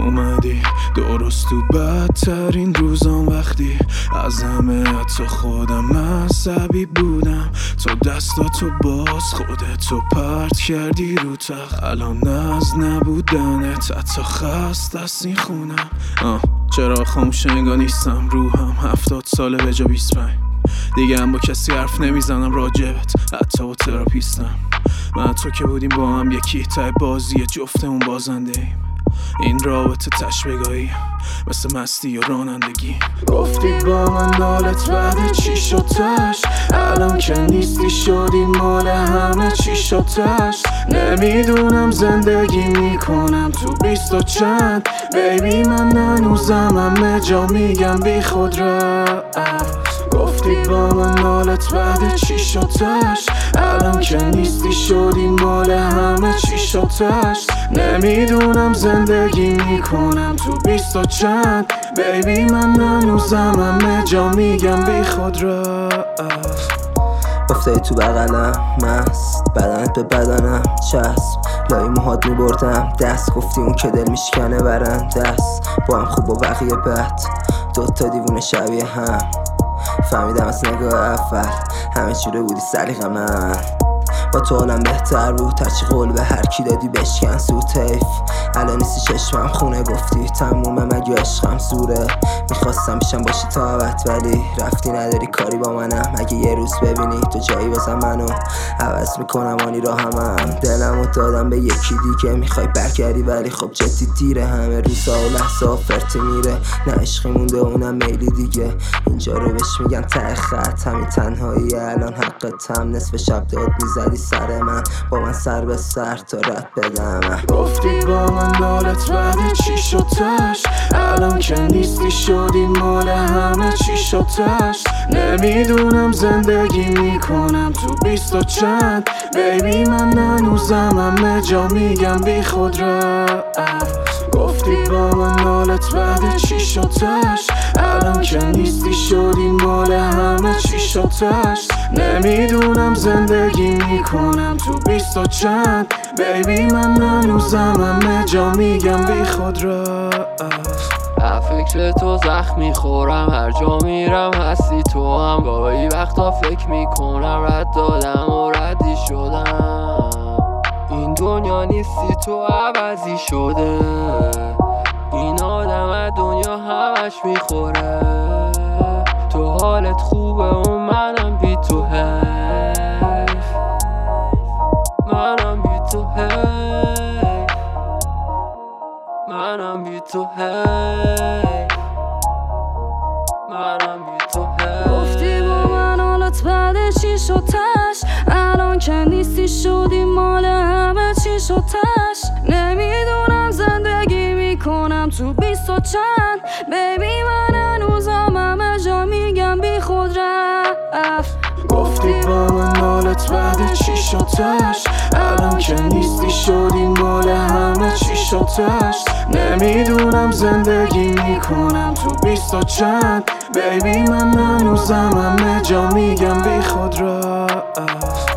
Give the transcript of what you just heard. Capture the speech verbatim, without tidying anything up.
اومدی درست تو بدترین روزام، وقتی از همه حتی خودم عصبی بودم. تو دستاتو باز خودتو پرت کردی رو تخت، الان از نبودنت حتی خست از این خونم. آه چرا خاموش انگار نیستم، روحم هفتاد ساله به جا بیست و پنج. دیگه هم با کسی حرف نمیزنم راجبت، حتی با تراپیستم. من تو که بودیم با هم یکی، ته بازی جفتمون بازنده ایم. این رابطه تشبیه‌گاهی مثل مستی و رانندگی. گفتی با من حالت بعد چی شدش، الان که نیستی شدی مال همه چی شدش. نمیدونم زندگی میکنم تو بیست و چند، بیبی من هنوزم همه جا میگم بی خود رفت. گفتی با من حالت بعد چی شدش، الان که نیستی شدی مال همه چی شدش. نمیدونم زندگی میکنم تو بیست و چند، بیبی من هنوزم همه جا میگم بی خود رفت. افتادی تو بغلم مست، بدنت به بدنم چسب، لای موهات میبردم دست، گفتی اون که دل میشکنه برن دست. با هم خوب و بقیه بد، دوتا دیوونه شبیه هم. فهمیدم از نگاه اول همه چیره بودی سلیقه من. با تو حالم بهتر بود، هرچی قول به هر کی دادی بشکن سو تیف. الان نیستی چشمم خونه، گفتی تمومه مگه عشقم زوره. میخواستم پیشم باشی تا ابد ولی رفتی، نداری کاری با منم. اگه یه روز ببینی تو جایی واسم منو عوض میکنم آنی را همم. دلمو دادم به یکی دیگه، میخوای برگردی ولی خب جدی دیره. همه روزا و لحظه فرتی میره، نه عشقی مونده اونم میلی دیگه. اینجا رو بهش میگن ته خط، همین تنهایی الان حقتم. نصف شب داد میزدی سر من، با من سر به سر تا رد بدم. گفتی با من حالت بعد چی شدش، الان که نیستی شدی مال همه چی شدش. نمیدونم زندگی میکنم تو بیست و چند، بیبی من هنوزم همه جا میگم بی خود رفت. گفتی با من حالت بعد چی شدش، الان که نیستی شدی مال همه چی شدش. نمیدونم زندگی میکنم تو بیست و چند، بیبی من هنوزم همه جا میگم بی خود رفت. فکر تو زخم میخورم، هر جا میرم هستی تو هم. گاهی وقتا فکر میکنم رد دادم و ردی شدم. این دنیا نیستی تو عوضی شده، این آدم از دنیا همش میخوره. تو حالت خوبه و منم بی تو حیف، منم بی تو حیف، منم بی تو حیف، منم بی تو حیف. گفتی با من حالت بعد چی شدش، الان که نیستی شدی مال همه چی شدش. نمیدونم زندگی میکنم تو بیست و چند، بیبی من هنوزم همه جا میگم بی خود رفت. گفتی با من حالت بعد چی شدش، الان که نیستی شدی مال همه چی شدش. نمیدونم زندگی میکنم تو بیست و چند، بیبی من هنوزم همه جا میگم بی خود رفت.